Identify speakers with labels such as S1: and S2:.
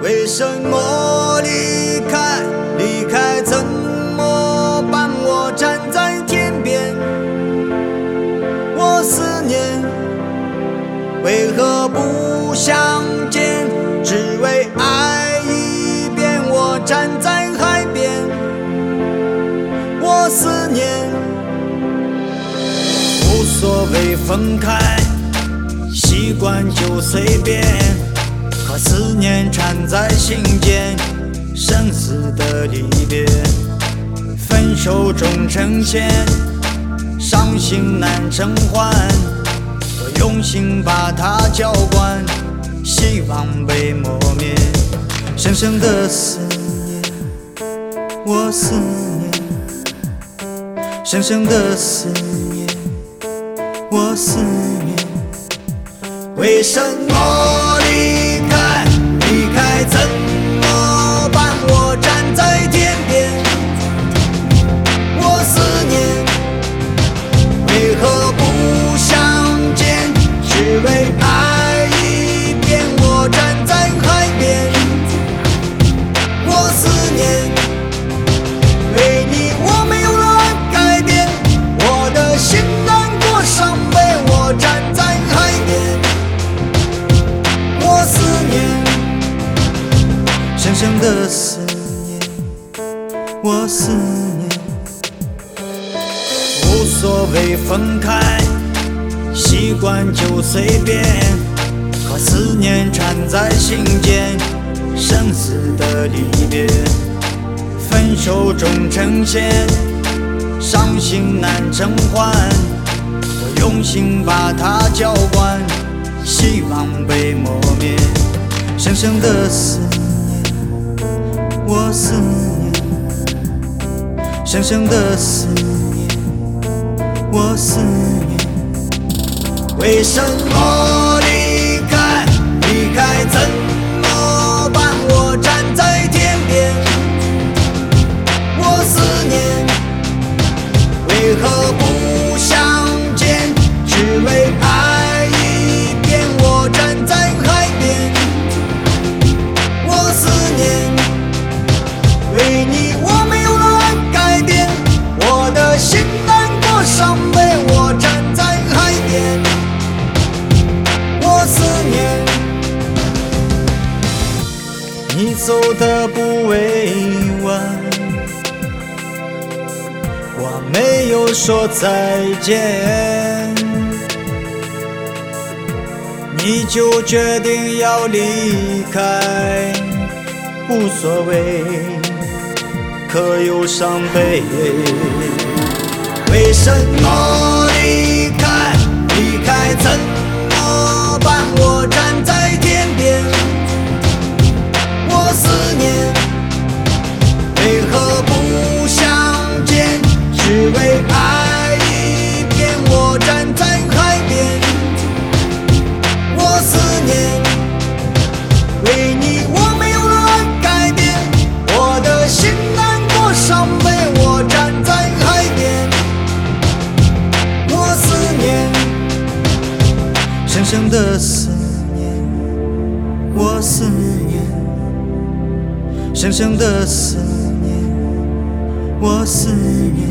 S1: 为什么离开？离开怎么办？我站在天边，我思念，为何不相见？只为爱一遍。我站在海边，我思念，无所谓分开，习惯就随便。可思念缠在心间，生死的离别，分手终成欠，伤心难偿还。我用心把它浇灌，希望被磨灭。深深的思念，我思念，深深的思念，我思念。为什么离开？离开怎么办？我站在天边，我思念，为何不相见？只为爱一遍。我站在海边，我思念，为你我没有了改变。我的心难过伤悲，我站在海边，我思念，深深的思念，我思念。无所谓分开，习惯就随便。可思念缠在心间，生死的离别，分手终成欠，伤心难偿还。我用心把它浇灌，希望被磨灭。深深的思念，我思念，深深的思念，我思念。为什么离开？离开怎么办？我站在天边，我思念，为何不相见？只为爱一遍。我站在海边，我思念，为你我没有了改变。我的心难过伤悲，我站在海边，我思念。你走得不委婉，我没有说再见，你就决定要离开。无所谓，可有伤悲？为什么离开？离开怎么办？我站在天边，我思念，为何不相见？只为爱一遍。我站在海边，我思念，为你我没有了改变。我的心难过伤悲，我站在海边，我思念，深深的思念，我思念，深深的思念，我思念。